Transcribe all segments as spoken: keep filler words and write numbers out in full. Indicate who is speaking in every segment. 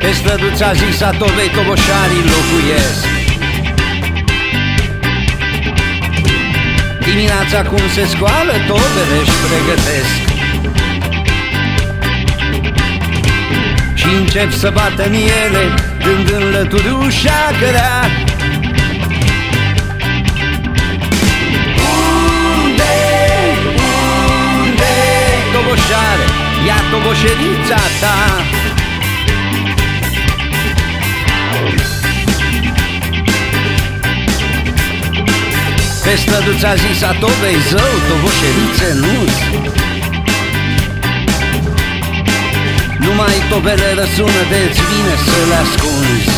Speaker 1: Pe străduța zisa Tovei toboșarii locuiesc. Dimineața cum se scoală, tobele își pregătesc și încep să bată în ele, dând în lături ușa cărea. Unde, unde, toboșare, ia toboșerița ta? Pe străduța zisa Tovei, zău, toboșerițe nu-ți. Numai tobele răsună de-ți vine să le ascunzi.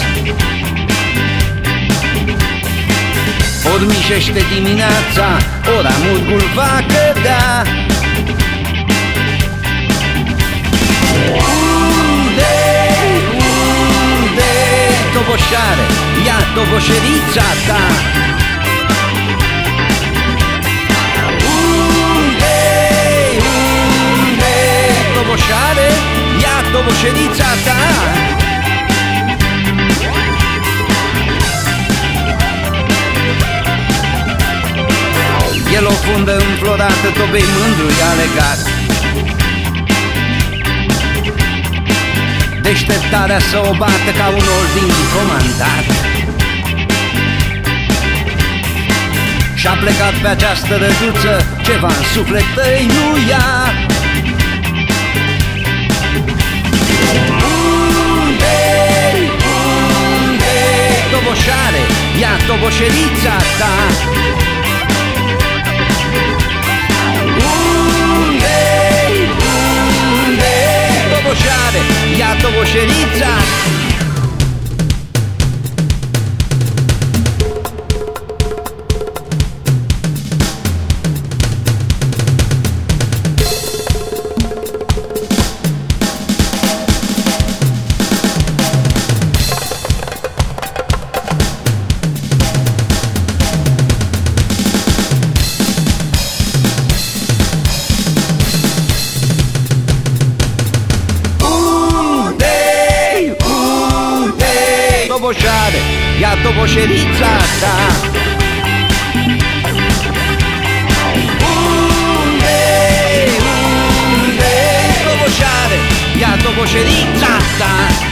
Speaker 1: Odmișește dimineața, ora murgul va cădea. Unde, unde, toboșare, ia toboșerița ta? Toboșerița ta. El o fundă înflorată, Tovei mândru i-a legat. Deșteptarea să o bată ca un ordin comandat. Și-a plecat pe această răduță, ceva în suflet tăi nu ia. Toboșare, ia toboșerița ta. Unde, unde, toboșare, ia toboșerița. Toboșare, ia toboșerița ta. Unde, unde, toboșare, ia toboșerița ta.